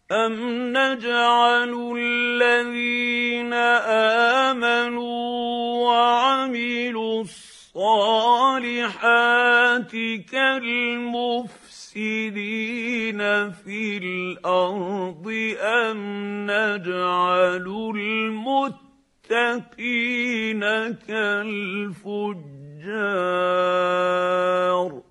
أَمْ نَجْعَلُ الَّذِينَ آمَنُوا وَعَمِلُوا الصَّالِحَاتِ كَالْمُفْسِدِينَ فِي الْأَرْضِ أَمْ نَجْعَلُ الْمُتَّقِينَ كَالْفُجَّارِ